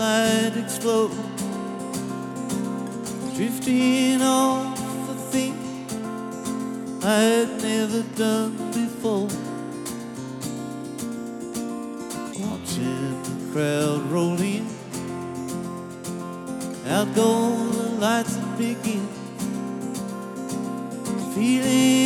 light explode, drifting off a thing I'd never done before. Watching the crowd roll in, out go the lights and begin, feeling